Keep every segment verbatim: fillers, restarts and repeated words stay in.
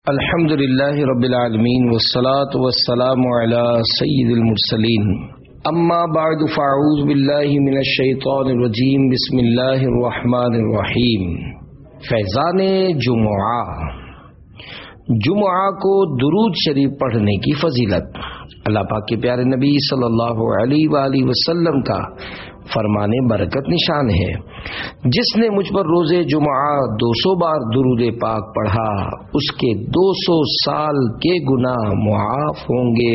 الحمد للہ رب العالمین والصلاة والسلام علی سید المرسلین اما بعد فاعوذ باللہ من الشیطان الرجیم بسم اللہ الرحمن الرحیم۔ فیضان جمعہ، جمعہ کو درود شریف پڑھنے کی فضیلت۔ اللہ پاک کے پیارے نبی صلی اللہ علیہ وآلہ وسلم کا فرمان برکت نشان ہے، جس نے مجھ پر روز جمعہ دو سو بار درود پاک پڑھا اس کے دو سو سال کے گناہ معاف ہوں گے۔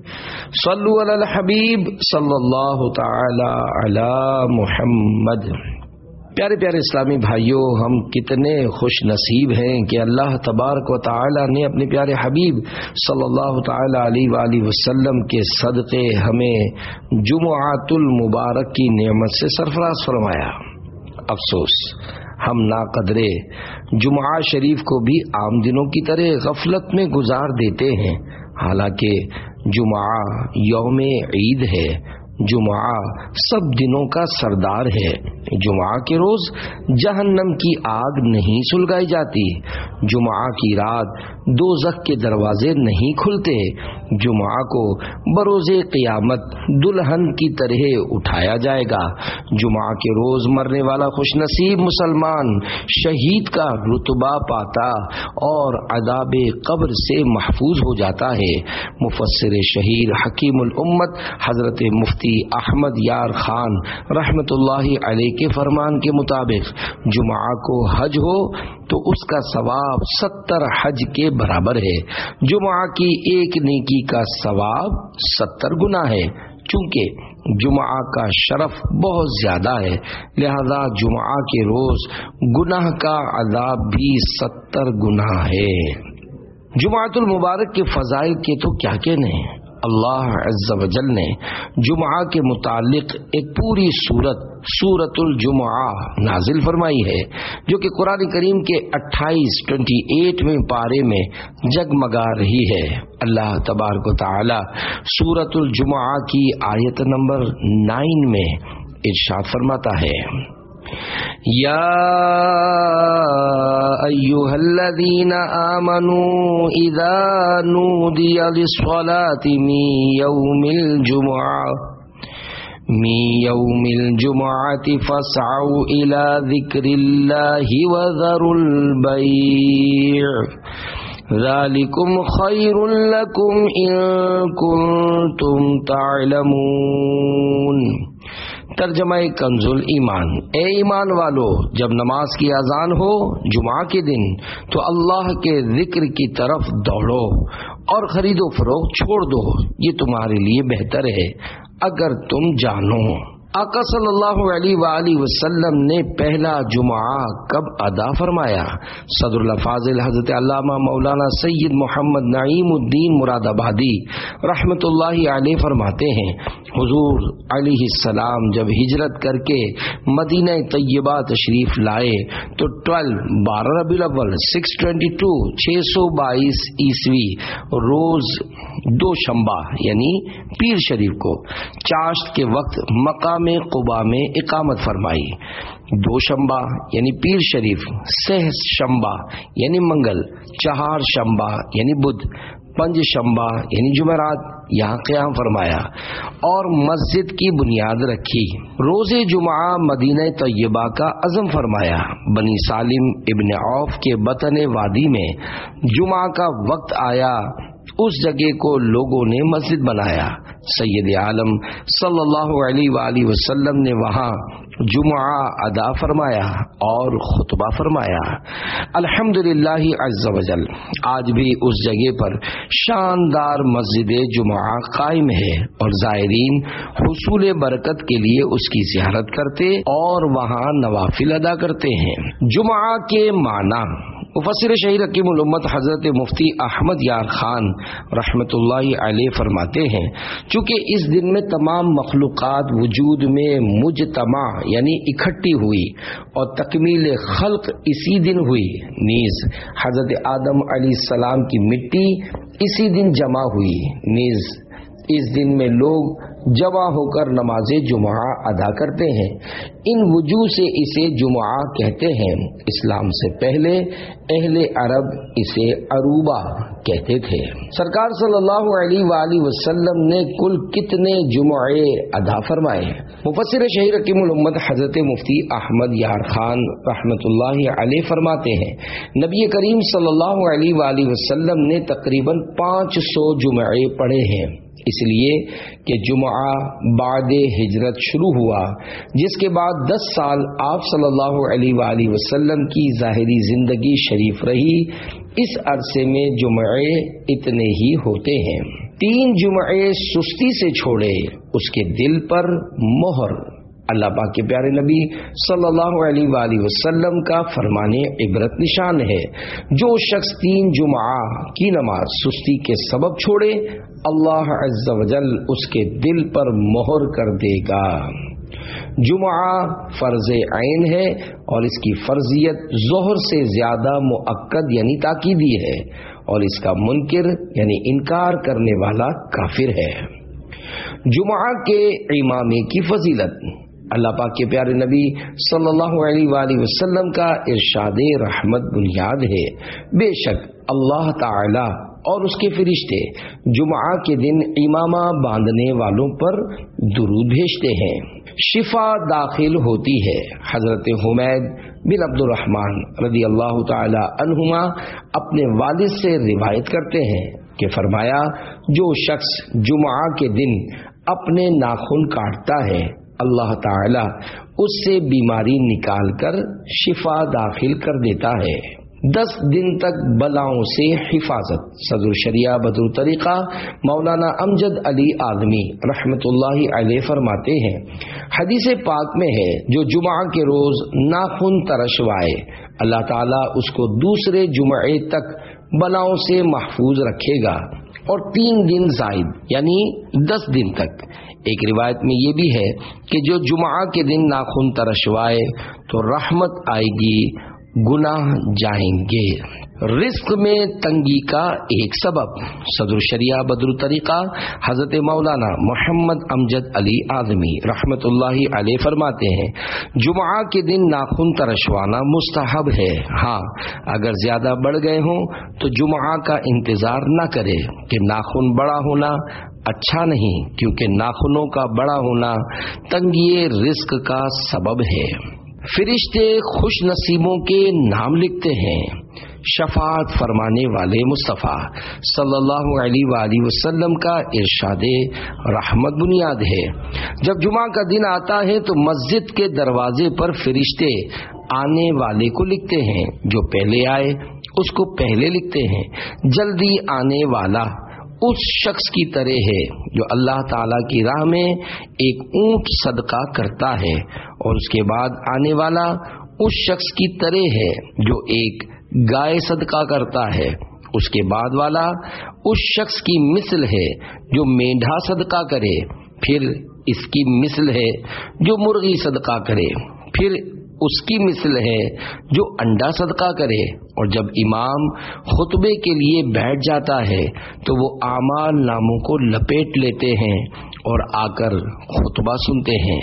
صلو علی الحبیب صلی اللہ تعالی علی محمد۔ پیارے پیارے اسلامی بھائیوں، ہم کتنے خوش نصیب ہیں کہ اللہ تبارک و تعالی نے اپنے پیارے حبیب صلی اللہ تعالی علیہ وآلہ وسلم کے صدقے ہمیں جمعۃ المبارک کی نعمت سے سرفراز فرمایا۔ افسوس، ہم ناقدرے جمعہ شریف کو بھی عام دنوں کی طرح غفلت میں گزار دیتے ہیں، حالانکہ جمعہ یوم عید ہے، جمعہ سب دنوں کا سردار ہے۔ جمعہ کے روز جہنم کی آگ نہیں سلگائی جاتی، جمعہ کی رات دوزخ کے دروازے نہیں کھلتے، جمعہ کو بروز قیامت دلہن کی طرح اٹھایا جائے گا۔ جمعہ کے روز مرنے والا خوش نصیب مسلمان شہید کا رتبہ پاتا اور عذاب قبر سے محفوظ ہو جاتا ہے۔ مفسر شہیر حکیم الامت حضرت مفتی احمد یار خان رحمت اللہ علیہ کے فرمان کے مطابق جمعہ کو حج ہو تو اس کا ثواب ستر حج کے برابر ہے۔ جمعہ کی ایک نیکی کا ثواب ستر گنا ہے۔ چونکہ جمعہ کا شرف بہت زیادہ ہے، لہذا جمعہ کے روز گناہ کا عذاب بھی ستر گنا ہے۔ جمعۃ المبارک کے فضائل کے تو کیا کہنے ہیں۔ اللہ عز و جل نے جمعہ کے متعلق ایک پوری سورت سورۃ الجمعہ نازل فرمائی ہے، جو کہ قرآن کریم کے اٹھائیس ٹوینٹی ایٹ میں پارے میں جگمگا رہی ہے۔ اللہ تبارک و تعالی سورۃ الجمعہ کی آیت نمبر نائن میں ارشاد فرماتا ہے، یا ایھا الذین آمنوا اذا نودی للصلاۃ من یوم الجمعہ من یوم الجمعة فاسعوا الى ذکر اللہ وذروا البیع ذالکم خیر لکم ان کنتم تعلمون۔ ترجمہ کنز ایمان۔ اے ایمان والو، جب نماز کی اذان ہو جمعہ کے دن تو اللہ کے ذکر کی طرف دوڑو اور خرید و فروخت چھوڑ دو، یہ تمہارے لیے بہتر ہے اگر تم جانو۔ آقا صلی اللہ علیہ وآلہ وسلم نے پہلا جمعہ کب ادا فرمایا؟ صدر الفاضل حضرت علامہ مولانا سید محمد نعیم الدین مراد آبادی رحمت اللہ علیہ فرماتے ہیں، حضور علیہ السلام جب ہجرت کر کے مدینہ طیبہ تشریف لائے تو ٹویلو بارہ ربیع الاول سکس ٹوینٹی ٹو چھ سو بائیس عیسوی روز دو شنبہ یعنی پیر شریف کو چاشت کے وقت مقام قباء میں اقامت فرمائی۔ دو شنبہ یعنی پیر شریف، سہ شنبہ یعنی منگل، چہار شنبہ یعنی بدھ، پنج شنبہ یعنی جمعرات یہاں قیام فرمایا اور مسجد کی بنیاد رکھی۔ روز جمعہ مدینہ طیبہ کا عزم فرمایا۔ بنی سالم ابن عوف کے بطن وادی میں جمعہ کا وقت آیا، اس جگہ کو لوگوں نے مسجد بنایا۔ سید عالم صلی اللہ علیہ وآلہ وسلم نے وہاں جمعہ ادا فرمایا اور خطبہ فرمایا۔ الحمدللہ عز و جل آج بھی اس جگہ پر شاندار مسجد جمعہ قائم ہے اور زائرین حصول برکت کے لیے اس کی زیارت کرتے اور وہاں نوافل ادا کرتے ہیں۔ جمعہ کے معنی مفسر شہیر حکیم الامت حضرت مفتی احمد یار خان رحمت اللہ علیہ فرماتے ہیں، چونکہ اس دن میں تمام مخلوقات وجود میں مجتمع یعنی اکٹھی ہوئی اور تکمیل خلق اسی دن ہوئی، نیز حضرت آدم علیہ السلام کی مٹی اسی دن جمع ہوئی، نیز اس دن میں لوگ جمع ہو کر نماز جمعہ ادا کرتے ہیں. ان وجوہ سے اسے جمعہ کہتے ہیں. اسلام سے پہلے اہل عرب اسے عروبہ کہتے تھے. سرکار صلی اللہ علیہ وآلہ وسلم نے کل کتنے جمعے ادا فرمائے؟ مفسر شہیر حکیم الامت حضرت مفتی احمد یار خان رحمۃ اللہ علیہ فرماتے ہیں نبی کریم صلی اللہ علیہ وآلہ وسلم نے تقریباً پانچ سو جمعے پڑھے ہیں، اس لیے کہ جمعہ بعد ہجرت شروع ہوا، جس کے بعد دس سال آپ صلی اللہ علیہ وآلہ وسلم کی ظاہری زندگی شریف رہی. اس عرصے میں جمعے اتنے ہی ہوتے ہیں. تین جمعے سستی سے چھوڑے، اس کے دل پر مہر. اللہ پاک کے پیارے نبی صلی اللہ علیہ وآلہ وسلم کا فرمان عبرت نشان ہے، جو شخص تین جمعہ کی نماز سستی کے سبب چھوڑے، اللہ عز و جل اس کے دل پر مہر کر دے گا. جمعہ فرض عین ہے اور اس کی فرضیت ظہر سے زیادہ مؤکد یعنی تاکیدی ہے، اور اس کا منکر یعنی انکار کرنے والا کافر ہے. جمعہ کے امامے کی فضیلت. اللہ پاک کے پیارے نبی صلی اللہ علیہ وآلہ وسلم کا ارشاد رحمت بنیاد ہے. بے شک اللہ تعالی اور اس کے فرشتے جمعہ کے دن امامہ باندھنے والوں پر درود بھیجتے ہیں، شفا داخل ہوتی ہے. حضرت حمید بن عبد الرحمن رضی اللہ تعالی عنہما اپنے والد سے روایت کرتے ہیں کہ فرمایا، جو شخص جمعہ کے دن اپنے ناخن کاٹتا ہے، اللہ تعالی اس سے بیماری نکال کر شفا داخل کر دیتا ہے. دس دن تک بلاؤں سے حفاظت. صدر شریعہ بدر طریقہ مولانا امجد علی آدمی رحمت اللہ علیہ فرماتے ہیں، حدیث پاک میں ہے، جو جمعہ کے روز ناخن ترشوائے اللہ تعالیٰ اس کو دوسرے جمعے تک بلاؤں سے محفوظ رکھے گا، اور تین دن زائد یعنی دس دن تک. ایک روایت میں یہ بھی ہے کہ جو جمعہ کے دن ناخن ترشوائے تو رحمت آئے گی، گناہ جائیں گے. رزق میں تنگی کا ایک سبب. صدر شریعہ بدر طریقہ حضرت مولانا محمد امجد علی آدمی رحمت اللہ علیہ فرماتے ہیں، جمعہ کے دن ناخن ترشوانا مستحب ہے. ہاں اگر زیادہ بڑھ گئے ہوں تو جمعہ کا انتظار نہ کرے کہ ناخن بڑا ہونا اچھا نہیں، کیونکہ ناخنوں کا بڑا ہونا تنگی رزق کا سبب ہے. فرشتے خوش نصیبوں کے نام لکھتے ہیں. شفاعت فرمانے والے مصطفیٰ صلی اللہ علیہ وآلہ وسلم کا ارشاد رحمت بنیاد ہے. جب جمعہ کا دن آتا ہے تو مسجد کے دروازے پر فرشتے آنے والے کو لکھتے ہیں، جو پہلے آئے اس کو پہلے لکھتے ہیں. جلدی آنے والا اس شخص کی طرح ہے جو اللہ تعالی کی راہ میں ایک اونٹ صدقہ کرتا ہے، اور اس کے بعد آنے والا اس شخص کی طرح ہے جو ایک گائے صدقہ کرتا ہے. اس کے بعد والا اس شخص کی مثل ہے جو مینڈھا صدقہ کرے، پھر اس کی مثل ہے جو مرغی صدقہ کرے، پھر اس کی مثل ہے جو انڈا صدقہ کرے. اور جب امام خطبے کے لیے بیٹھ جاتا ہے تو وہ اعمال ناموں کو لپیٹ لیتے ہیں اور آ کر خطبہ سنتے ہیں.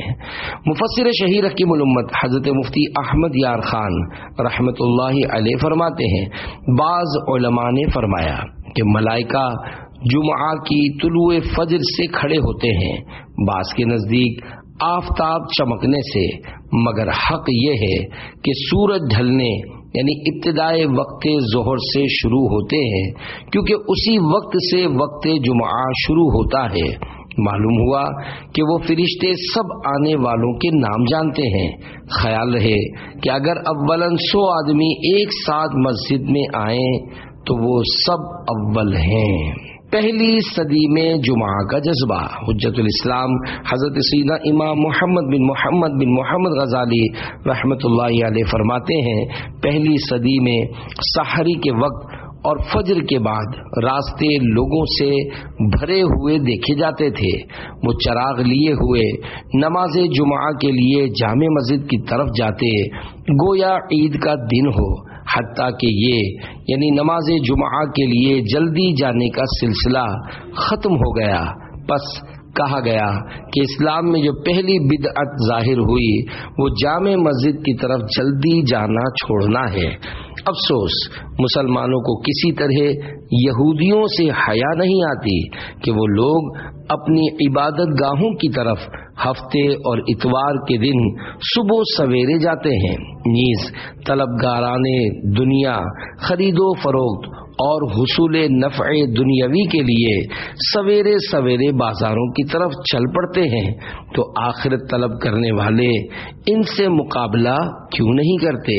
مفسر شہیر حکیم الامت حضرت مفتی احمد یار خان رحمت اللہ علیہ فرماتے ہیں، بعض علماء نے فرمایا کہ ملائکہ جمعہ کی طلوع فجر سے کھڑے ہوتے ہیں، بعض کے نزدیک آفتاب چمکنے سے، مگر حق یہ ہے کہ سورج ڈھلنے یعنی ابتدائے وقت ظہر سے شروع ہوتے ہیں، کیونکہ اسی وقت سے وقت جمعہ شروع ہوتا ہے. معلوم ہوا کہ وہ فرشتے سب آنے والوں کے نام جانتے ہیں. خیال رہے کہ اگر اولاً سو آدمی ایک ساتھ مسجد میں آئیں تو وہ سب اول ہیں. پہلی صدی میں جمعہ کا جذبہ. حجت الاسلام حضرت سیدنا امام محمد بن محمد بن محمد غزالی رحمت اللہ علیہ فرماتے ہیں، پہلی صدی میں سحری کے وقت اور فجر کے بعد راستے لوگوں سے بھرے ہوئے دیکھے جاتے تھے. وہ چراغ لیے ہوئے نماز جمعہ کے لیے جامع مسجد کی طرف جاتے گویا عید کا دن ہو، حتیٰ کہ یہ یعنی نماز جمعہ کے لیے جلدی جانے کا سلسلہ ختم ہو گیا. پس کہا گیا کہ اسلام میں جو پہلی بدعت ظاہر ہوئی وہ جامع مسجد کی طرف جلدی جانا چھوڑنا ہے۔ افسوس مسلمانوں کو کسی طرح یہودیوں سے حیا نہیں آتی کہ وہ لوگ اپنی عبادت گاہوں کی طرف ہفتے اور اتوار کے دن صبح سویرے جاتے ہیں، نیز طلبگاران دنیا خرید و فروخت اور حصول نفع دنیاوی کے لیے سویرے سویرے بازاروں کی طرف چل پڑتے ہیں، تو آخرت طلب کرنے والے ان سے مقابلہ کیوں نہیں کرتے؟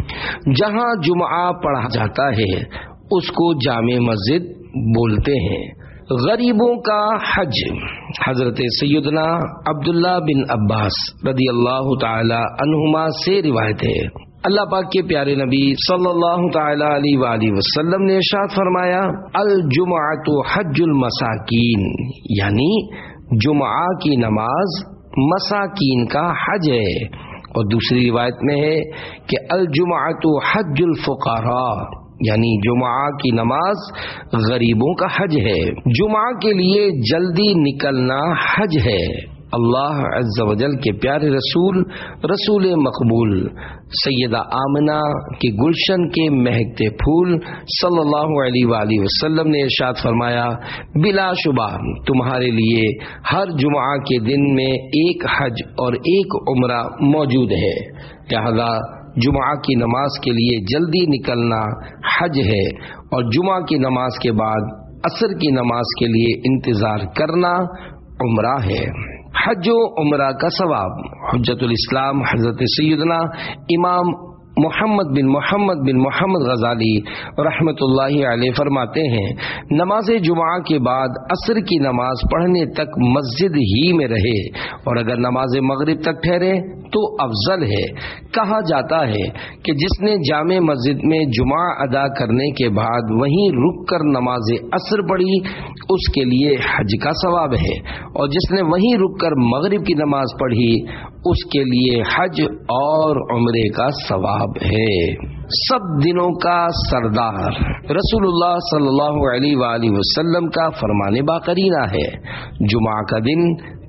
جہاں جمعہ پڑھا جاتا ہے اس کو جامع مسجد بولتے ہیں۔ غریبوں کا حج، حضرت سیدنا عبداللہ بن عباس رضی اللہ تعالی عنہما سے روایت ہے، اللہ پاک کے پیارے نبی صلی اللہ تعالی علیہ وآلہ وسلم نے ارشاد فرمایا، الجمعۃ حج المساکین، یعنی جمعہ کی نماز مساکین کا حج ہے۔ اور دوسری روایت میں ہے کہ الجمعۃ حج الفقراء، یعنی جمعہ کی نماز غریبوں کا حج ہے۔ جمعہ کے لیے جلدی نکلنا حج ہے۔ اللہ عز و جل کے پیارے رسول رسول مقبول سیدہ آمنہ کے گلشن کے مہکتے پھول صلی اللہ علیہ وآلہ وسلم نے ارشاد فرمایا، بلا شبہ تمہارے لیے ہر جمعہ کے دن میں ایک حج اور ایک عمرہ موجود ہے، لہذا جمعہ کی نماز کے لیے جلدی نکلنا حج ہے، اور جمعہ کی نماز کے بعد عصر کی نماز کے لیے انتظار کرنا عمرہ ہے۔ حج و عمرہ کا ثواب، حجت الاسلام حضرت سیدنا امام محمد بن محمد بن محمد غزالی رحمت اللہ علیہ فرماتے ہیں، نماز جمعہ کے بعد عصر کی نماز پڑھنے تک مسجد ہی میں رہے، اور اگر نماز مغرب تک ٹھہرے تو افضل ہے۔ کہا جاتا ہے کہ جس نے جامع مسجد میں جمعہ ادا کرنے کے بعد وہیں رک کر نماز عصر پڑھی اس کے لیے حج کا ثواب ہے، اور جس نے وہیں رک کر مغرب کی نماز پڑھی اس کے لیے حج اور عمرے کا ثواب ہے۔ سب دنوں کا سردار رسول اللہ صلی اللہ علیہ وآلہ وسلم کا فرمان باقرینہ ہے، جمعہ کا دن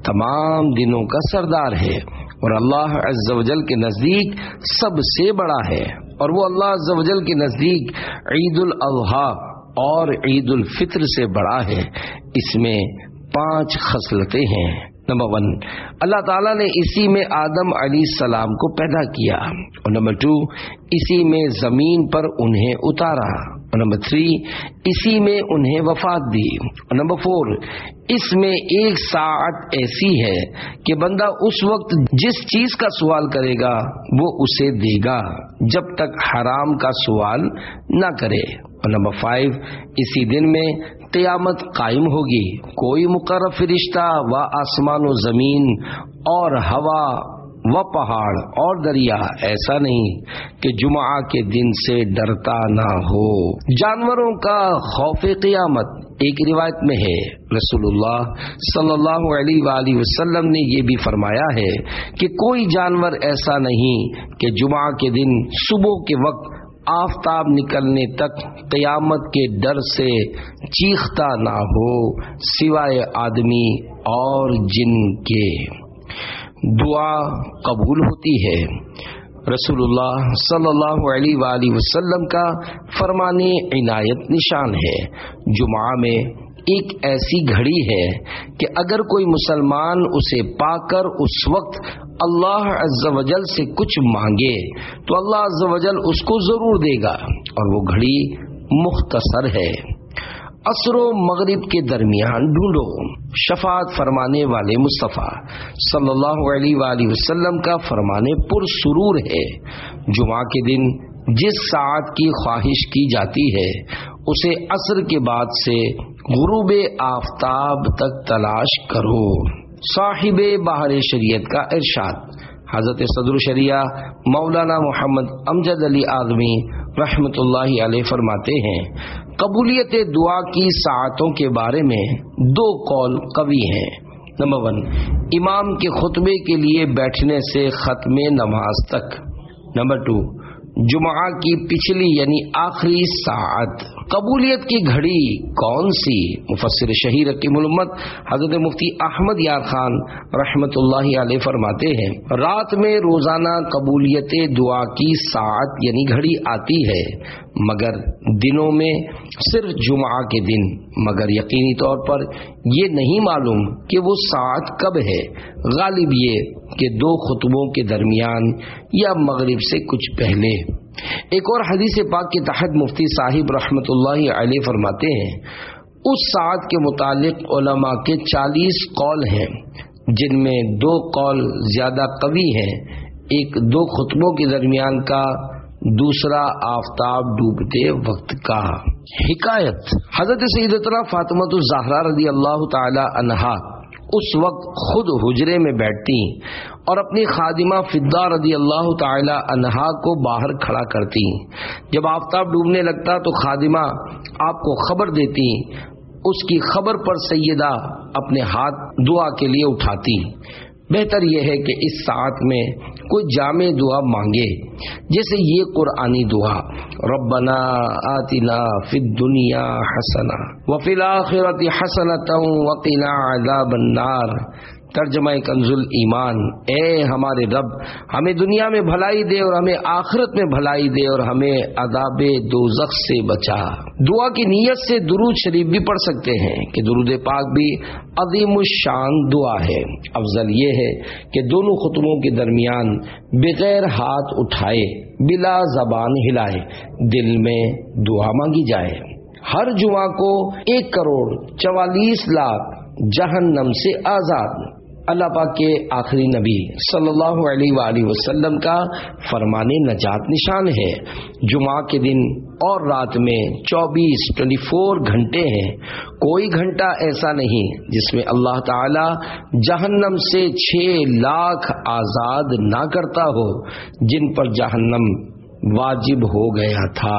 تمام دنوں کا سردار ہے، اور اللہ عز و جل کے نزدیک سب سے بڑا ہے، اور وہ اللہ عز و جل کے نزدیک عید الاضحیٰ اور عید الفطر سے بڑا ہے۔ اس میں پانچ خصلتیں ہیں۔ نمبر ون، اللہ تعالیٰ نے اسی میں آدم علیہ السلام کو پیدا کیا، اور نمبر ٹو، اسی میں زمین پر انہیں اتارا، اور نمبر تھری، اسی میں انہیں وفات دی، اور نمبر فور، اس میں ایک ساعت ایسی ہے کہ بندہ اس وقت جس چیز کا سوال کرے گا وہ اسے دے گا جب تک حرام کا سوال نہ کرے، اور نمبر فائیو، اسی دن میں قیامت قائم ہوگی، کوئی مقرب فرشتہ و آسمان و زمین اور ہوا و پہاڑ اور دریا ایسا نہیں کہ جمعہ کے دن سے ڈرتا نہ ہو۔ جانوروں کا خوف قیامت، ایک روایت میں ہے رسول اللہ صلی اللہ علیہ وآلہ وسلم نے یہ بھی فرمایا ہے کہ کوئی جانور ایسا نہیں کہ جمعہ کے دن صبح کے وقت آفتاب نکلنے تک قیامت کے ڈر سے چیختا نہ ہو سوائے آدمی اور جن کے۔ دعا قبول ہوتی ہے۔ رسول اللہ صلی اللہ علیہ وآلہ وسلم کا فرمان عنایت نشان ہے، جمعہ میں ایک ایسی گھڑی ہے کہ اگر کوئی مسلمان اسے پا کر اس وقت اللہ عز و جل سے کچھ مانگے تو اللہ عز و جل اس کو ضرور دے گا، اور وہ گھڑی مختصر ہے۔ عصر و مغرب کے درمیان ڈھونڈو، شفاعت فرمانے والے مصطفیٰ صلی اللہ علیہ وآلہ وسلم کا فرمان پر سرور ہے۔ جمعہ کے دن جس ساعت کی خواہش کی جاتی ہے اسے عصر کے بعد سے غروب آفتاب تک تلاش کرو۔ صاحب بہار شریعت کا ارشاد، حضرت صدر شریعہ مولانا محمد امجد علی اعظمی رحمت اللہ علیہ فرماتے ہیں، قبولیت دعا کی ساعتوں کے بارے میں دو قول قوی ہیں۔ نمبر ون، امام کے خطبے کے لیے بیٹھنے سے ختم نماز تک۔ نمبر ٹو، जुमा की पिछली यानी आखिरी सात। कबूलियत की घड़ी कौन सी? मुफस्सिर शहीर हकीमुल उम्मत हजरत मुफ्ती अहमद यार खान रहमतुल्लाहि अलैह फरमाते हैं, रात में रोजाना कबूलियत दुआ की सात यानी घड़ी आती है, मगर दिनों में सिर्फ जुमा के दिन, मगर यकीनी तौर पर ये नहीं मालूम कि वो सात कब है। गालिब ये कि दो खुतबों के दरमियान या मगरिब से कुछ पहले। एक और हदीस पाक के तहत मुफ्ती साहिब रहमतुल्लाहि अलैह फरमाते हैं, उस सात के मुतालिक उलमा के चालीस कौल हैं, जिनमें दो कौल ज्यादा कवी हैं, एक दो खुतबों के दरमियान का, दूसरा आफताब डूबते वक्त का। हिकायत, हजरत सैयदतुना फातिमा ज़हरा रज़ी अल्लाह ताला अन्हा उस वक्त खुद हुजरे में बैठती और अपनी खादिमा फिद्दा रज़ी अल्लाह ताला अन्हा को बाहर खड़ा करती। जब आफताब डूबने लगता तो खादिमा आपको खबर देती, उसकी खबर पर सैयदा अपने हाथ दुआ के लिए उठाती। बेहतर यह है कि इस साथ में कोई जामे दुआ मांगे, जैसे ये कुरानी दुआ, रब्बना आतिना फिद दुनिया हसना व फिल आखिरति हसनतन व क़िना अज़ाबन नार। तर्जुमा कंजुल ईमान, ए हमारे रब, हमें दुनिया में भलाई दे और हमें आखिरत में भलाई दे और हमें अज़ाबे दोज़ख से बचा। दुआ की नीयत से दुरूद शरीफ भी पढ़ सकते हैं कि दुरूद पाक भी अज़ीमुश्शान दुआ है। अफजल ये है कि दोनों खुतबों के दरमियान बगैर हाथ उठाए, बिला जबान हिलाए दिल में दुआ मांगी जाए। हर जुमा को एक करोड़ चवालीस लाख जहन्नम से आजाद अल्लाह पाक के आखिरी नबी सल्लल्लाहु अलैहि वसल्लम का फरमाने नजात निशान है। जुमा के दिन और रात में चौबीस चौबीस घंटे हैं, कोई घंटा ऐसा नहीं जिसमें अल्लाह ताला जहन्नम से छह लाख आजाद ना करता हो जिन पर जहन्नम वाजिब हो गया था।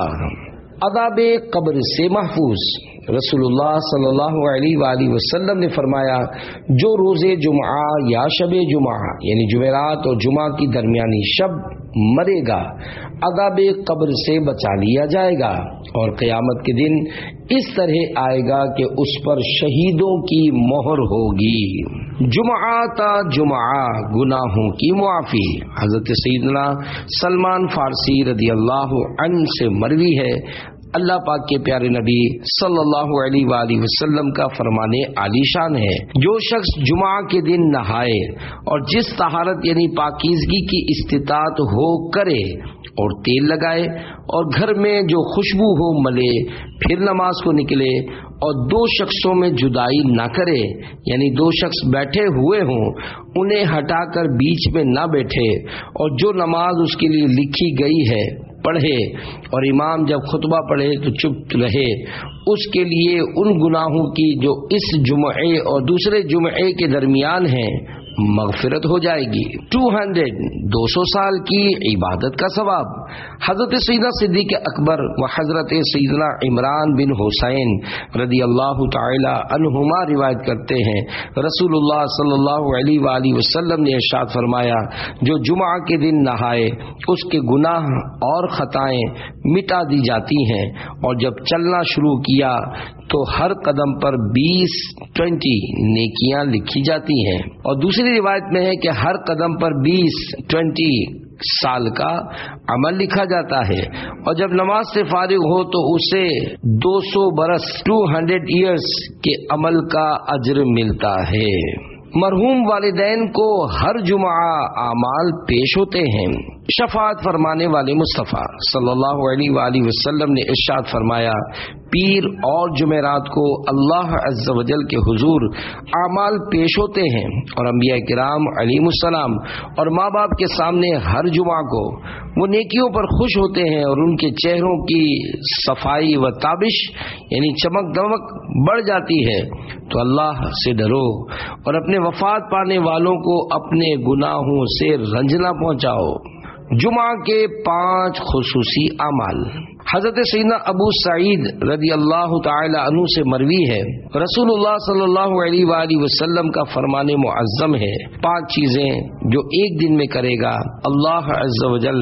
अदाबे कब्र से महफूज, रसूलुल्लाह सल्लल्लाहु अलैहि वसल्लम ने फरमाया, जो रोजे जुमा या शबे जुमा यानी जुमेरात और जुमा की दरमियानी शब मरेगा, अदाबे कब्र से बचा लिया जाएगा और क़यामत के दिन इस तरह आएगा कि उस पर शहीदों की मोहर होगी। जुमा ता जुमा, गुनाहों की मुआफी। हजरत सैयदना सलमान फारसी रदी अल्लाह अन्हु से मरवी है, अल्लाह पाक के प्यारे नबी सल्लल्लाहु अलैहि वसल्लम का फरमाने आलीशान है, जो शख्स जुमा के दिन नहाए और जिस तहारत यानी पाकीज़गी की इस्तिताअत हो करे और तेल लगाए और घर में जो खुशबू हो मले, फिर नमाज को निकले और दो शख्सों में जुदाई ना करे, यानी दो शख्स बैठे हुए हों उन्हें हटाकर बीच में ना बैठे और जो नमाज उसके लिए लिखी गई है पढ़े और इमाम जब खुतबा पढ़े तो चुप रहे, उसके लिए उन गुनाहों की जो इस जुमे और दूसरे जुमे के दरमियान हैं मगफिरत हो जाएगी। दो सौ दो सौ साल की इबादत का सवाब। हजरत सैयदना सिद्दीक़ अकबर व हजरत सैयदना इमरान बिन हुसैन रदी अल्लाह ताला अन्हुमा रिवायत करते हैं, रसूलुल्लाह सल्लल्लाहु अलैहि वसल्लम ने इरशाद फरमाया, जो जुमा के दिन नहाए उसके गुनाह और खताएं मिटा दी जाती हैं और जब चलना शुरू किया तो हर कदम पर बीस ट्वेंटी नेकियां लिखी जाती हैं और दूसरी रिवायत में है कि हर कदम पर बीस ट्वेंटी साल का अमल लिखा जाता है और जब नमाज से फारिग हो तो उसे दो सौ बरस दो सौ इयर्स के अमल का अज्र मिलता है। मरहूम वालिदैन को हर जुमा आमाल पेश होते हैं। शफाअत फरमाने वाले मुस्तफ़ा सल्लल्लाहु अलैहि वसल्लम ने इरशाद फरमाया, पीर और जुमेरात को अल्लाह अज़्ज़ व जल के हुजूर आमाल पेश होते हैं और अंबिया किराम अलैहिमुस्सलाम और माँ बाप के सामने हर जुमा को वो नेकियों पर खुश होते हैं और उनके चेहरों की सफाई व ताबिश यानी चमक दमक बढ़ जाती है। तो अल्लाह से डरो और अपने वफात पाने वालों को अपने गुनाहों से रंज न पहुँचाओ। जुमा के पांच खुसूसी अमाल। हजरत सैयदना अबू सईद रदी अल्लाह ताला अन्हु से मरवी है, रसूलुल्लाह सल्लल्लाहु अलैहि वसल्लम का फरमाने मुअज्जम है, पांच चीजें जो एक दिन में करेगा अल्लाह अज़्ज़ व जल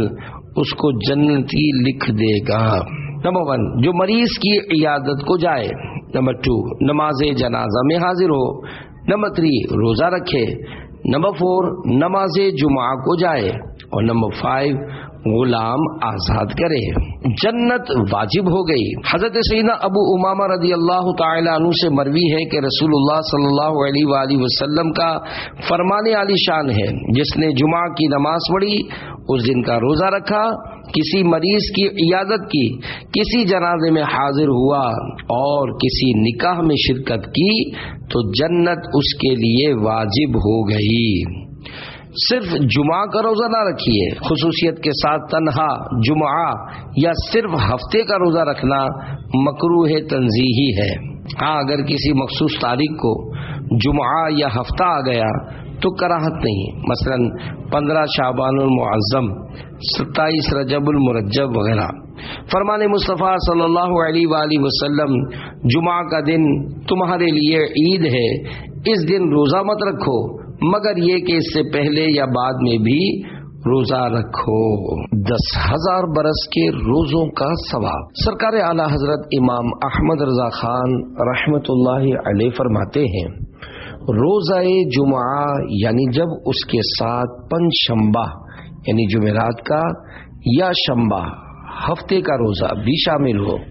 اس کو جنتی لکھ دے گا۔ نمبر ون، جو مریض کی عیادت کو جائے۔ نمبر ٹو، نماز جنازہ میں حاضر ہو۔ نمبر تھری، روزہ رکھے۔ نمبر فور، نماز جمعہ کو جائے۔ اور نمبر فائیو، غلام آزاد کرے۔ جنت واجب ہو گئی۔ حضرت سیدنا ابو امامہ رضی اللہ تعالی عنہ سے مروی ہے کہ رسول اللہ صلی اللہ علیہ وآلہ وسلم کا فرمان عالی شان ہے، جس نے جمعہ کی نماز پڑھی، اس دن کا روزہ رکھا، کسی مریض کی عیادت کی، کسی جنازے میں حاضر ہوا اور کسی نکاح میں شرکت کی تو جنت اس کے لیے واجب ہو گئی۔ صرف جمعہ کا روزہ نہ رکھیے، خصوصیت کے ساتھ تنہا جمعہ یا صرف ہفتے کا روزہ رکھنا مکروہ تنزیہی ہے۔ ہاں، اگر کسی مخصوص تاریخ کو جمعہ یا ہفتہ آ گیا تو کراہت نہیں، مثلا پندرہ شعبان المعظم، ستائیس رجب المرجب وغیرہ۔ فرمان مصطفیٰ صلی اللہ علیہ وآلہ وسلم، جمعہ کا دن تمہارے لیے عید ہے، اس دن روزہ مت رکھو مگر یہ کہ اس سے پہلے یا بعد میں بھی روزہ رکھو۔ دس ہزار برس کے روزوں کا ثواب۔ سرکار اعلی حضرت امام احمد رضا خان رحمت اللہ علیہ فرماتے ہیں، روزہ جمعہ یعنی جب اس کے ساتھ پنج شنبہ یعنی جمعرات کا یا شنبہ ہفتے کا روزہ بھی شامل ہو،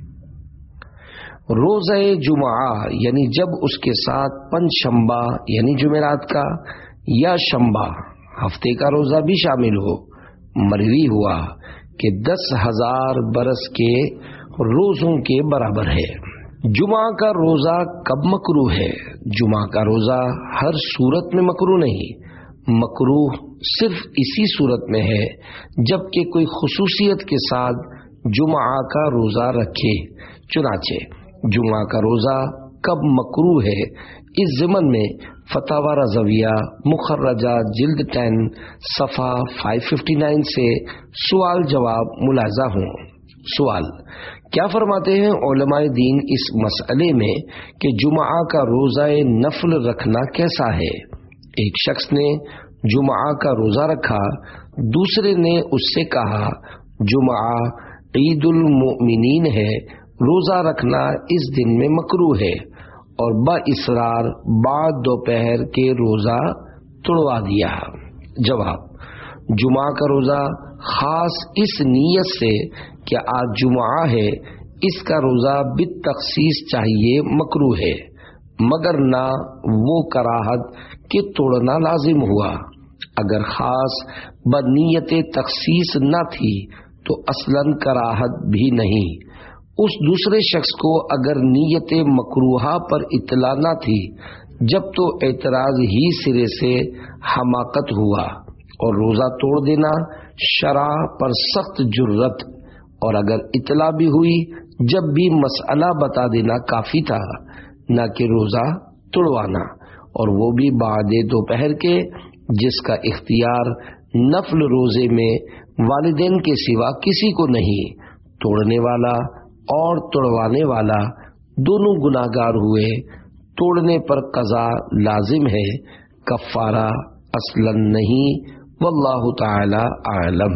روزہ جمعہ یعنی جب اس کے ساتھ پنج شنبہ یعنی جمعرات کا یا شنبہ ہفتے کا روزہ بھی شامل ہو، مروی ہوا کہ دس ہزار برس کے روزوں کے برابر ہے۔ جمعہ کا روزہ کب مکروہ ہے؟ جمعہ کا روزہ ہر صورت میں مکروہ نہیں، مکروہ صرف اسی صورت میں ہے جبکہ کوئی خصوصیت کے ساتھ جمعہ کا روزہ رکھے۔ چنانچہ جمعہ کا روزہ کب مکروہ ہے، اس ضمن میں فتاوی رضویہ مخرجہ جلد ٹین صفحہ پانچ سو اناسی سے سوال جواب ملاحظہ ہوں۔ سوال: کیا فرماتے ہیں علماء دین اس مسئلے میں کہ جمعہ کا روزہ نفل رکھنا کیسا ہے؟ ایک شخص نے جمعہ کا روزہ رکھا، دوسرے نے اس سے کہا جمعہ عید المؤمنین ہے، روزہ رکھنا اس دن میں مکروہ ہے، اور با اصرار بعد دوپہر کے روزہ توڑوا دیا۔ جواب: جمعہ کا روزہ خاص اس نیت سے کہ آج جمعہ ہے، اس کا روزہ بالتخصیص چاہیے مکروہ ہے، مگر نہ وہ کراہت کہ توڑنا لازم ہوا۔ اگر خاص بنیت تخصیص نہ تھی تو اصلاً کراہت بھی نہیں۔ اس دوسرے شخص کو اگر نیت مکروہہ پر اطلاع نہ تھی جب تو اعتراض ہی سرے سے حماقت ہوا، اور روزہ توڑ دینا شرع پر سخت جرت، اور اگر اطلاع بھی ہوئی جب بھی مسئلہ بتا دینا کافی تھا، نہ کہ روزہ توڑوانا، اور وہ بھی بعد دوپہر کے، جس کا اختیار نفل روزے میں والدین کے سوا کسی کو نہیں۔ توڑنے والا اور توڑوانے والا دونوں گناہگار ہوئے، توڑنے پر قضا لازم ہے، کفارہ اصلاً نہیں، واللہ تعالی اعلم۔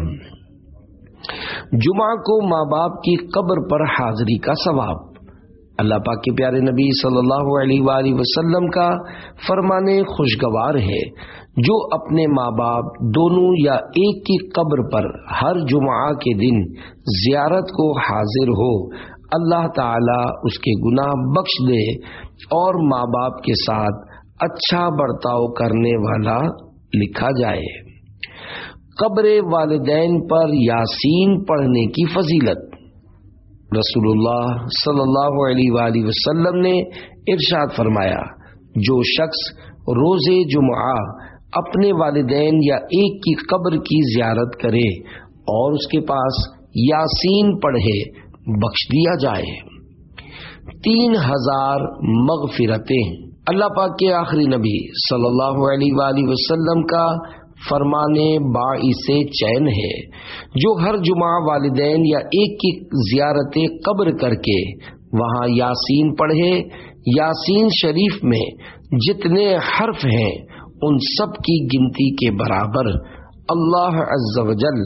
جمعہ کو ماں باپ کی قبر پر حاضری کا ثواب۔ اللہ پاک کے پیارے نبی صلی اللہ علیہ وآلہ وسلم کا فرمان خوشگوار ہے، جو اپنے ماں باپ دونوں یا ایک کی قبر پر ہر جمعہ کے دن زیارت کو حاضر ہو، اللہ تعالی اس کے گناہ بخش دے اور ماں باپ کے ساتھ اچھا برتاؤ کرنے والا لکھا جائے۔ قبر والدین پر یاسین پڑھنے کی فضیلت۔ رسول اللہ صلی اللہ علیہ وآلہ وسلم نے ارشاد فرمایا، جو شخص روز جمعہ اپنے والدین یا ایک کی قبر کی زیارت کرے اور اس کے پاس یاسین پڑھے، بخش دیا جائے۔ تین ہزار مغفرتیں۔ اللہ پاک کے آخری نبی صلی اللہ علیہ وآلہ وسلم کا فرمان باعث چین ہے، جو ہر جمعہ والدین یا ایک کی زیارت قبر کر کے وہاں یاسین پڑھے، یاسین شریف میں جتنے حرف ہیں ان سب کی گنتی کے برابر اللہ عز و جل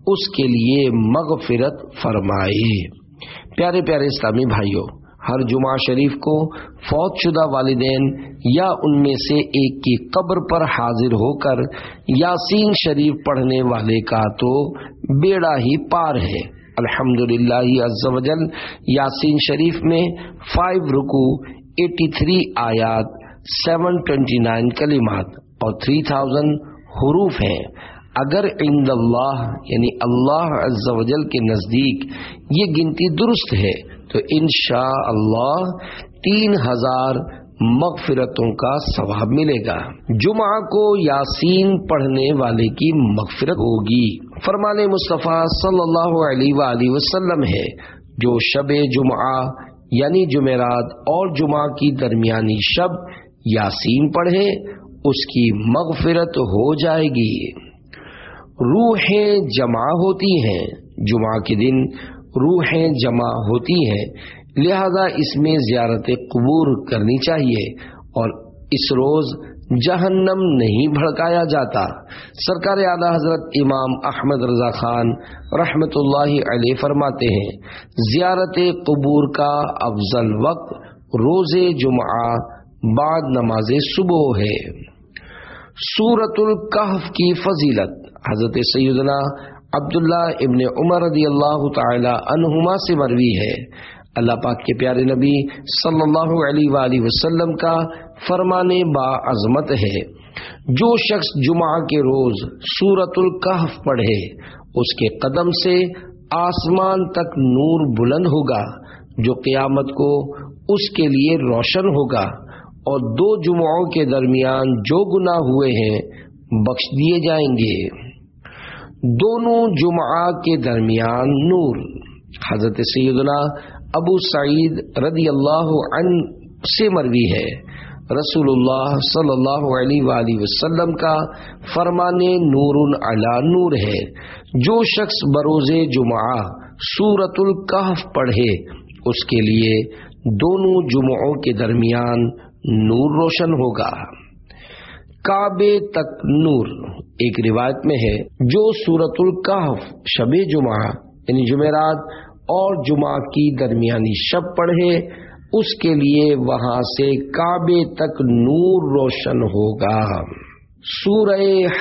اس کے لیے مغفرت فرمائے۔ پیارے پیارے اسلامی بھائیوں، ہر جمعہ شریف کو فوت شدہ والدین یا ان میں سے ایک کی قبر پر حاضر ہو کر یاسین شریف پڑھنے والے کا تو بیڑا ہی پار ہے۔ الحمدللہ عز و جل یاسین شریف میں فائیو رکو، ایٹی تھری آیات، سیون ٹوینٹی نائن کلمات اور تھری تھاؤزینڈ حروف ہیں۔ اگر عند اللہ یعنی اللہ عز و جل کے نزدیک یہ گنتی درست ہے تو انشاءاللہ تین ہزار مغفرتوں کا ثواب ملے گا۔ جمعہ کو یاسین پڑھنے والے کی مغفرت ہوگی۔ فرمان مصطفیٰ صلی اللہ علیہ وآلہ وسلم ہے، جو شب جمعہ یعنی جمعرات اور جمعہ کی درمیانی شب یاسین پڑھے اس کی مغفرت ہو جائے گی۔ روحیں جمع ہوتی ہیں، جمعہ کے دن روحیں جمع ہوتی ہیں، لہذا اس میں زیارت قبور کرنی چاہیے اور اس روز جہنم نہیں بھڑکایا جاتا۔ سرکار اعلیٰ حضرت امام احمد رضا خان رحمت اللہ علیہ فرماتے ہیں، زیارت قبور کا افضل وقت روز جمعہ بعد نماز صبح ہے۔ سورۃ الکہف کی فضیلت حضرت سیدنا عبداللہ ابن عمر رضی اللہ تعالی عنہما سے مروی ہے، اللہ پاک کے پیارے نبی صلی اللہ علیہ وآلہ وسلم کا فرمان با عظمت ہے، جو شخص جمعہ کے روز سورۃ الکہف پڑھے اس کے قدم سے آسمان تک نور بلند ہوگا، جو قیامت کو اس کے لیے روشن ہوگا، اور دو جمعوں کے درمیان جو گناہ ہوئے ہیں بخش دیے جائیں گے۔ دونوں جمعہ کے درمیان نور۔ حضرت سیدنا ابو سعید رضی اللہ عنہ سے مروی ہے، رسول اللہ صلی اللہ علیہ وآلہ وسلم کا فرمان نور علی نور ہے، جو شخص بروز جمعہ سورۃ الکہف پڑھے اس کے لیے دونوں جمعوں کے درمیان نور روشن ہوگا۔ کعبے تک نور، ایک روایت میں ہے، جو سورۃ الکہف شب جمعہ یعنی جمعرات اور جمعہ کی درمیانی شب پڑھے اس کے لیے وہاں سے کعبے تک نور روشن ہوگا۔ سورہ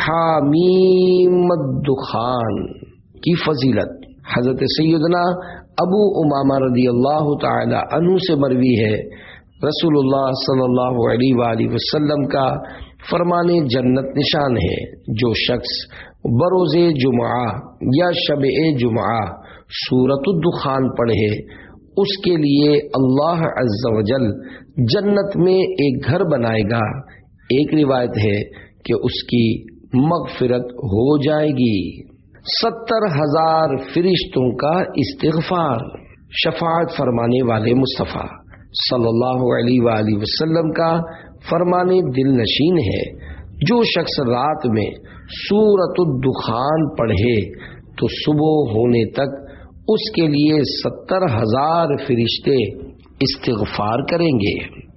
حامیم الدخان کی فضیلت حضرت سیدنا ابو امامہ رضی اللہ تعالی عنہ سے مروی ہے، رسول اللہ صلی اللہ علیہ وآلہ وسلم کا فرمان جنت نشان ہے، جو شخص بروز جمعہ یا شب جمعہ سورۃ الدخان پڑھے اس کے لیے اللہ عز و جل جنت میں ایک گھر بنائے گا۔ ایک روایت ہے کہ اس کی مغفرت ہو جائے گی۔ ستر ہزار فرشتوں کا استغفار، شفاعت فرمانے والے مصطفیٰ صلی اللہ علیہ وآلہ وسلم کا فرمان دل نشین ہے، جو شخص رات میں سورۃ الدخان پڑھے تو صبح ہونے تک اس کے لیے ستر ہزار فرشتے استغفار کریں گے۔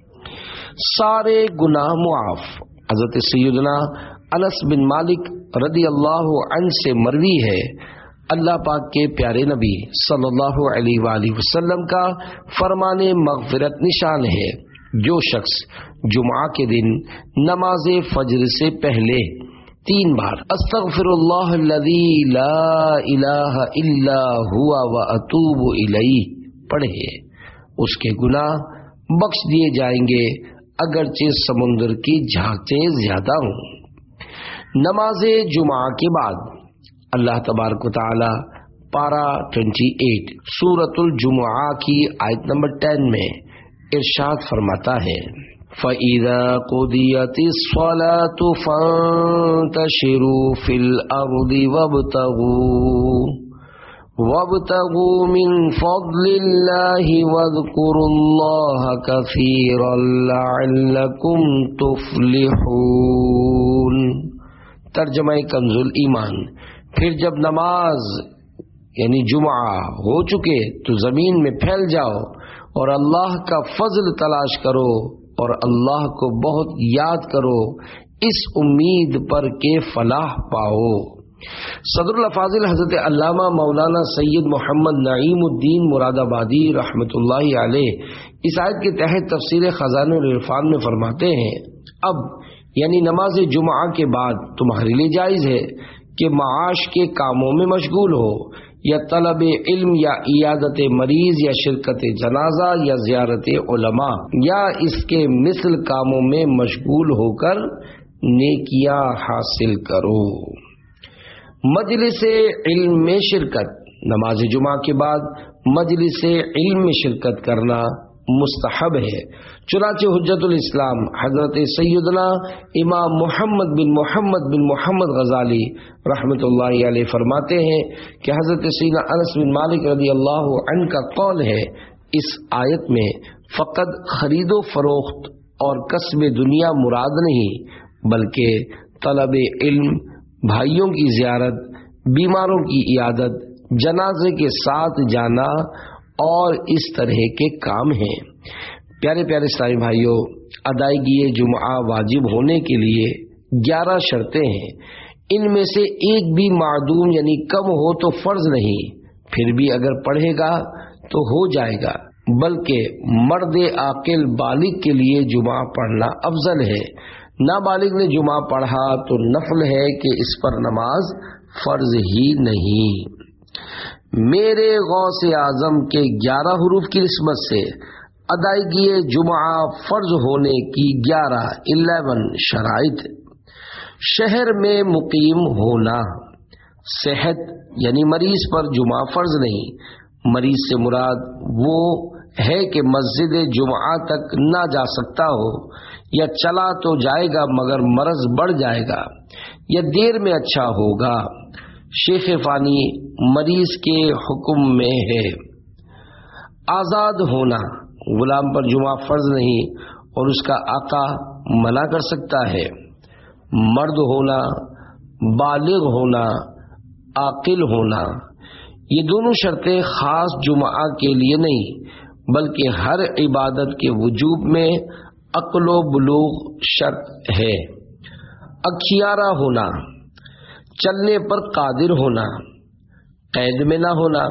سارے گناہ معاف۔ حضرت سیدنا انس بن مالک رضی اللہ عنہ سے مروی ہے، اللہ پاک کے پیارے نبی صلی اللہ علیہ وآلہ وسلم کا فرمان مغفرت نشان ہے، جو شخص جمعہ کے دن نماز فجر سے پہلے تین بار استغفر اللہ الذی لا الہ الا ہوا واتوب الیہ پڑھے اس کے گناہ بخش دیے جائیں گے، اگرچہ سمندر کی جھاگیں زیادہ ہوں۔ نماز جمعہ کے بعد اللہ تبارک و تعالی پارہ اٹھائیس سورۃ الجمعہ کی آیت نمبر دس میں ارشاد فرماتا ہے، فَإِذَا قُضِيَتِ الصَّلَاةُ فَانتَشِرُوا فِي الْأَرْضِ وَابْتَغُوا وَابْتَغُوا مِنْ فَضْلِ اللَّهِ وَاذْكُرُوا اللَّهَ كَثِيرًا لَعَلَّكُمْ تُفْلِحُونَ۔ ترجمہ کنز الایمان۔ پھر جب نماز یعنی جمعہ ہو چکے تو زمین میں پھیل جاؤ اور اللہ کا فضل تلاش کرو اور اللہ کو بہت یاد کرو، اس امید پر کہ فلاح پاؤ۔ صدر الافاضل حضرت علامہ مولانا سید محمد نعیم الدین مراد آبادی رحمۃ اللہ علیہ اس آیت کے تحت تفسیر خزانہ العرفان میں فرماتے ہیں، اب یعنی نماز جمعہ کے بعد تمہارے لیے جائز ہے کہ معاش کے کاموں میں مشغول ہو، یا طلب علم، یا عیادت مریض، یا شرکت جنازہ، یا زیارت علماء، یا اس کے مثل کاموں میں مشغول ہو کر نیکیاں حاصل کرو۔ مجلس علم میں شرکت، نماز جمعہ کے بعد مجلس علم میں شرکت کرنا مستحب ہے، چنانچہ حجت الاسلام حضرت سیدنا امام محمد بن محمد بن محمد غزالی رحمۃ اللہ علیہ فرماتے ہیں کہ حضرت سیدنا انس بن مالک رضی اللہ عنہ کا قول ہے، اس آیت میں فقط خرید و فروخت اور کسب دنیا مراد نہیں، بلکہ طلب علم، بھائیوں کی زیارت، بیماروں کی عیادت، جنازے کے ساتھ جانا اور اس طرح کے کام ہیں۔ پیارے پیارے اسلامی بھائیوں، ادائیگی جمعہ واجب ہونے کے لیے گیارہ شرطیں ہیں، ان میں سے ایک بھی معدوم یعنی کم ہو تو فرض نہیں، پھر بھی اگر پڑھے گا تو ہو جائے گا، بلکہ مرد عاقل بالغ کے لیے جمعہ پڑھنا افضل ہے۔ نابالغ نے جمعہ پڑھا تو نفل ہے کہ اس پر نماز فرض ہی نہیں۔ میرے غوث اعظم کے گیارہ حروف کی نسبت سے ادائیگی جمعہ فرض ہونے کی گیارہ الیون شرائط: شہر میں مقیم ہونا، صحت یعنی مریض پر جمعہ فرض نہیں، مریض سے مراد وہ ہے کہ مسجد جمعہ تک نہ جا سکتا ہو، یا چلا تو جائے گا مگر مرض بڑھ جائے گا، یا دیر میں اچھا ہوگا۔ شیخ فانی مریض کے حکم میں ہے۔ آزاد ہونا، غلام پر جمعہ فرض نہیں اور اس کا آقا منع کر سکتا ہے۔ مرد ہونا، بالغ ہونا، عاقل ہونا، یہ دونوں شرطیں خاص جمعہ کے لیے نہیں بلکہ ہر عبادت کے وجوب میں عقل و بلوغ شرط ہے۔ اکھیارہ ہونا، چلنے پر قادر ہونا، قید میں نہ ہونا،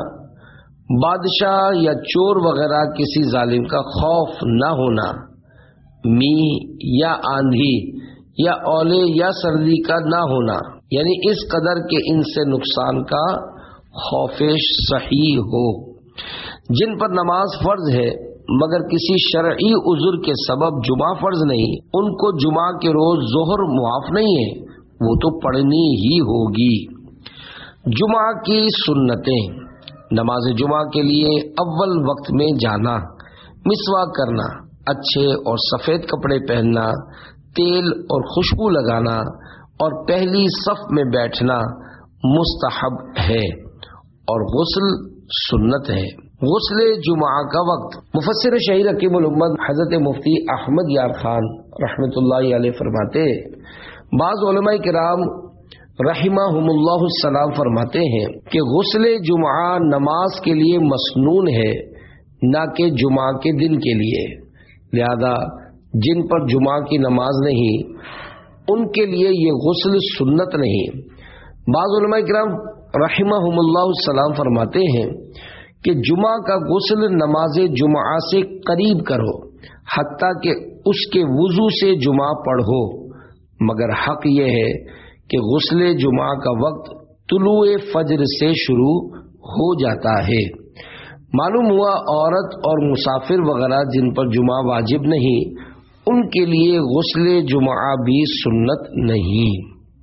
بادشاہ یا چور وغیرہ کسی ظالم کا خوف نہ ہونا، می یا آندھی یا اولے یا سردی کا نہ ہونا، یعنی اس قدر کہ ان سے نقصان کا خوف صحیح ہو۔ جن پر نماز فرض ہے مگر کسی شرعی عذر کے سبب جمعہ فرض نہیں، ان کو جمعہ کے روز ظہر معاف نہیں ہے، وہ تو پڑھنی ہی ہوگی۔ جمعہ کی سنتیں: نماز جمعہ کے لیے اول وقت میں جانا، مسواک کرنا، اچھے اور سفید کپڑے پہننا، تیل اور خوشبو لگانا اور پہلی صف میں بیٹھنا مستحب ہے، اور غسل سنت ہے۔ غسل جمعہ کا وقت: مفسر شہیر حکیم الامت حضرت مفتی احمد یار خان رحمۃ اللہ علیہ فرماتے، بعض علماء کرام رحمہم اللہ السلام فرماتے ہیں کہ غسل جمعہ نماز کے لیے مسنون ہے، نہ کہ جمعہ کے دن کے لیے، لہذا جن پر جمعہ کی نماز نہیں ان کے لیے یہ غسل سنت نہیں۔ بعض علماء کرام رحمہم اللہ السلام فرماتے ہیں کہ جمعہ کا غسل نماز جمعہ سے قریب کرو، حتیٰ کہ اس کے وضو سے جمعہ پڑھو، مگر حق یہ ہے کہ غسل جمعہ کا وقت طلوع فجر سے شروع ہو جاتا ہے۔ معلوم ہوا عورت اور مسافر وغیرہ جن پر جمعہ واجب نہیں ان کے لیے غسل جمعہ بھی سنت نہیں۔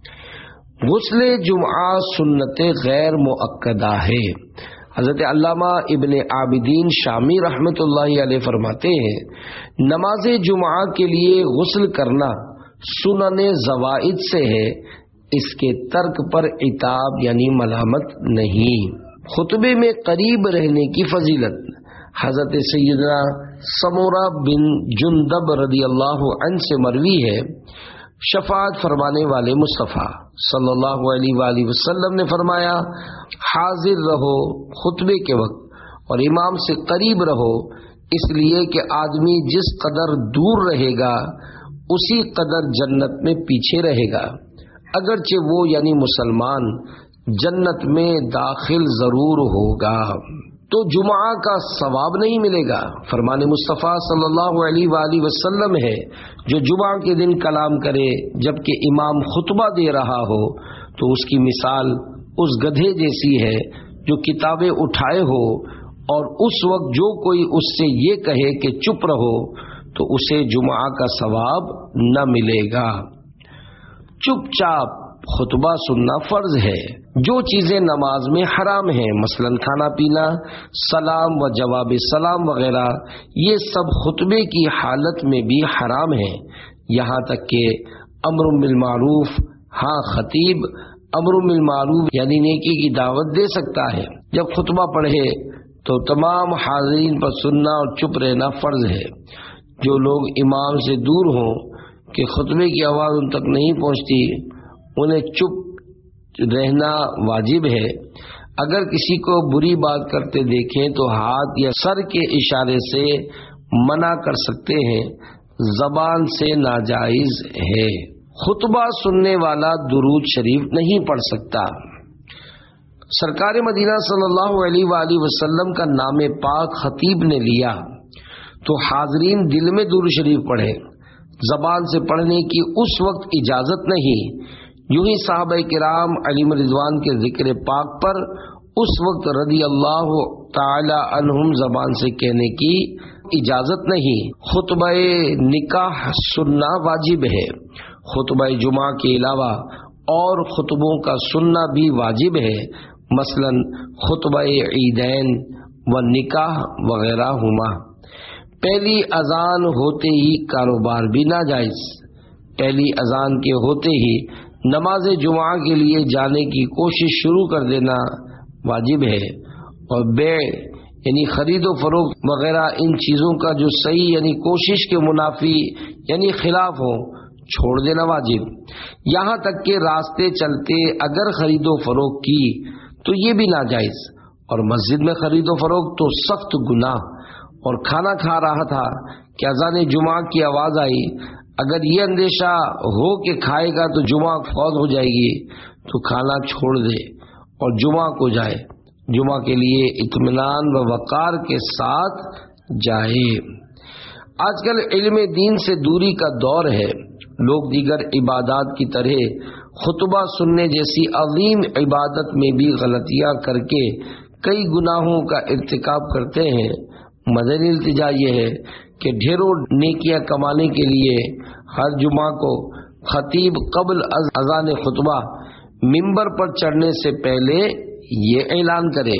غسل جمعہ سنت غیر مؤکدہ ہے۔ حضرت علامہ ابن عابدین شامی رحمۃ اللہ علیہ فرماتے ہیں، نماز جمعہ کے لیے غسل کرنا سنن زوائد سے ہے، اس کے ترک پر عتاب یعنی ملامت نہیں۔ خطبے میں قریب رہنے کی فضیلت: حضرت سیدنا سمورہ بن جندب رضی اللہ عنہ سے مروی ہے، شفاعت فرمانے والے مصطفیٰ صلی اللہ علیہ وآلہ وسلم نے فرمایا، حاضر رہو خطبے کے وقت اور امام سے قریب رہو، اس لیے کہ آدمی جس قدر دور رہے گا اسی قدر جنت میں پیچھے رہے گا۔ اگرچہ وہ یعنی مسلمان جنت میں داخل ضرور ہوگا تو جمعہ کا ثواب نہیں ملے گا۔ فرمان مصطفیٰ صلی اللہ علیہ وآلہ وسلم ہے جو جمعہ کے دن کلام کرے جبکہ امام خطبہ دے رہا ہو تو اس کی مثال اس گدھے جیسی ہے جو کتابیں اٹھائے ہو اور اس وقت جو کوئی اس سے یہ کہے کہ چپ رہو تو اسے جمعہ کا ثواب نہ ملے گا۔ چپ چاپ خطبہ سننا فرض ہے۔ جو چیزیں نماز میں حرام ہیں مثلا کھانا پینا، سلام و جواب سلام وغیرہ، یہ سب خطبے کی حالت میں بھی حرام ہیں، یہاں تک کہ امر بالمعروف، ہاں خطیب امر بالمعروف یعنی نیکی کی دعوت دے سکتا ہے، جب خطبہ پڑھے تو تمام حاضرین پر سننا اور چپ رہنا فرض ہے۔ جو لوگ امام سے دور ہوں کہ خطبے کی آواز ان تک نہیں پہنچتی، انہیں چپ رہنا واجب ہے۔ اگر کسی کو بری بات کرتے دیکھیں تو ہاتھ یا سر کے اشارے سے منع کر سکتے ہیں، زبان سے ناجائز ہے۔ خطبہ سننے والا درود شریف نہیں پڑھ سکتا۔ سرکار مدینہ صلی اللہ علیہ وآلہ وسلم کا نام پاک خطیب نے لیا تو حاضرین دل میں درود شریف پڑھے، زبان سے پڑھنے کی اس وقت اجازت نہیں۔ یوں ہی صحابہ کرام علیہ رضوان کے ذکر پاک پر اس وقت رضی اللہ تعالی عنہم زبان سے کہنے کی اجازت نہیں۔ خطبہ نکاح سننا واجب ہے۔ خطبہ جمعہ کے علاوہ اور خطبوں کا سننا بھی واجب ہے، مثلا خطبہ عیدین و نکاح وغیرہ ہما۔ پہلی اذان ہوتے ہی کاروبار بھی ناجائز۔ پہلی اذان کے ہوتے ہی نماز جمعہ کے لیے جانے کی کوشش شروع کر دینا واجب ہے، اور بیع یعنی خرید و فروخت وغیرہ ان چیزوں کا جو صحیح یعنی کوشش کے منافی یعنی خلاف ہو چھوڑ دینا واجب۔ یہاں تک کہ راستے چلتے اگر خرید و فروخت کی تو یہ بھی ناجائز، اور مسجد میں خرید و فروخت تو سخت گناہ۔ اور کھانا کھا رہا تھا کہ اذان جمعہ کی آواز آئی، اگر یہ اندیشہ ہو کہ کھائے گا تو جمعہ فوت ہو جائے گی تو کھانا چھوڑ دے اور جمعہ کو جائے، جمعہ کے لیے اطمینان و وقار کے ساتھ جائے۔ آج کل علم دین سے دوری کا دور ہے، لوگ دیگر عبادات کی طرح خطبہ سننے جیسی عظیم عبادت میں بھی غلطیاں کر کے کئی گناہوں کا ارتکاب کرتے ہیں۔ مدنی التجا یہ ہے کہ ڈھیروں نیکیاں کمانے کے لیے ہر جمعہ کو خطیب قبل از اذان خطبہ منبر پر چڑھنے سے پہلے یہ اعلان کرے،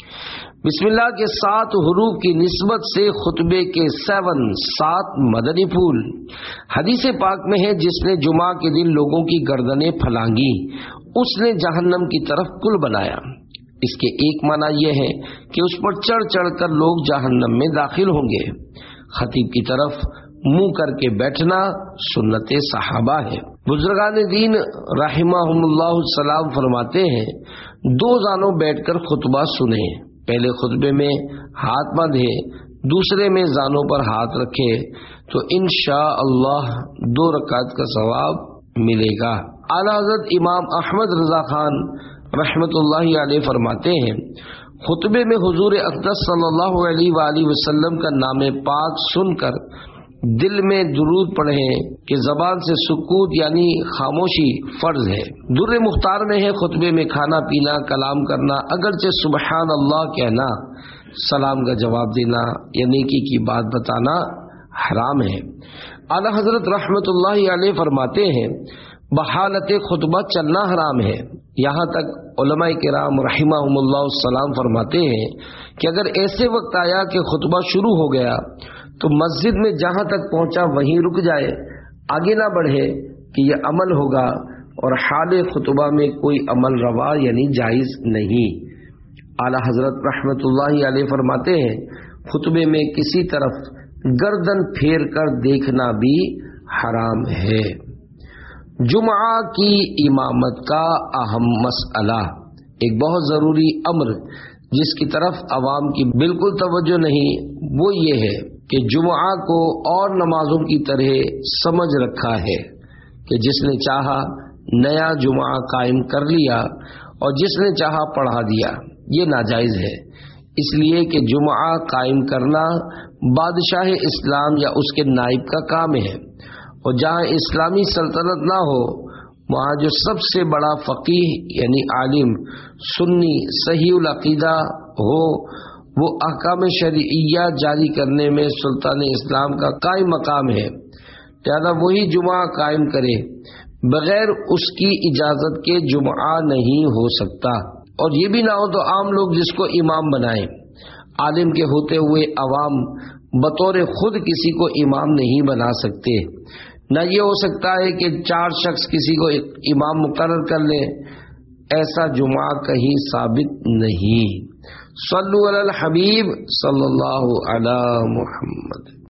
بسم اللہ کے سات حروف کی نسبت سے خطبے کے سیون سات مدنی پھول۔ حدیث پاک میں ہے جس نے جمعہ کے دن لوگوں کی گردنیں پھلانگی اس نے جہنم کی طرف پل بنایا۔ اس کے ایک معنی یہ ہے کہ اس پر چڑھ چڑھ کر لوگ جہنم میں داخل ہوں گے۔ خطیب کی طرف منہ کر کے بیٹھنا سنت صحابہ ہے۔ بزرگان دین رحمہم اللہ السلام فرماتے ہیں دو زانوں بیٹھ کر خطبہ سنیں، پہلے خطبے میں ہاتھ باندھے، دوسرے میں زانوں پر ہاتھ رکھے تو انشاءاللہ دو رکعت کا ثواب ملے گا۔ اعلیٰ حضرت امام احمد رضا خان رحمت اللہ علیہ فرماتے ہیں خطبے میں حضور اقدس صلی اللہ علیہ وآلہ وسلم کا نام پاک سن کر دل میں درود پڑھیں کہ زبان سے سکوت یعنی خاموشی فرض ہے۔ در مختار میں ہے خطبے میں کھانا پینا کلام کرنا اگرچہ سبحان اللہ کہنا سلام کا جواب دینا یا نیکی کی بات بتانا حرام ہے۔ اعلیٰ حضرت رحمت اللہ علیہ فرماتے ہیں بحالت خطبہ چلنا حرام ہے۔ یہاں تک علماء کرام رحمہم اللہ السلام فرماتے ہیں کہ اگر ایسے وقت آیا کہ خطبہ شروع ہو گیا تو مسجد میں جہاں تک پہنچا وہیں رک جائے، آگے نہ بڑھے کہ یہ عمل ہوگا، اور حال خطبہ میں کوئی عمل روا یعنی جائز نہیں۔ اعلیٰ حضرت رحمت اللہ علیہ فرماتے ہیں خطبے میں کسی طرف گردن پھیر کر دیکھنا بھی حرام ہے۔ جمعہ کی امامت کا اہم مسئلہ، ایک بہت ضروری امر جس کی طرف عوام کی بالکل توجہ نہیں، وہ یہ ہے کہ جمعہ کو اور نمازوں کی طرح سمجھ رکھا ہے کہ جس نے چاہا نیا جمعہ قائم کر لیا اور جس نے چاہا پڑھا دیا، یہ ناجائز ہے، اس لیے کہ جمعہ قائم کرنا بادشاہ اسلام یا اس کے نائب کا کام ہے، اور جہاں اسلامی سلطنت نہ ہو وہاں جو سب سے بڑا فقیہ یعنی عالم سنی صحیح العقیدہ ہو وہ احکام شرعیہ جاری کرنے میں سلطان اسلام کا قائم مقام ہے، لہذا وہی جمعہ قائم کرے، بغیر اس کی اجازت کے جمعہ نہیں ہو سکتا۔ اور یہ بھی نہ ہو تو عام لوگ جس کو امام بنائیں، عالم کے ہوتے ہوئے عوام بطور خود کسی کو امام نہیں بنا سکتے۔ نہ یہ ہو سکتا ہے کہ چار شخص کسی کو امام مقرر کر لیں، ایسا جمعہ کہیں ثابت نہیں۔ صلو علی الحبیب صلی اللہ علی محمد۔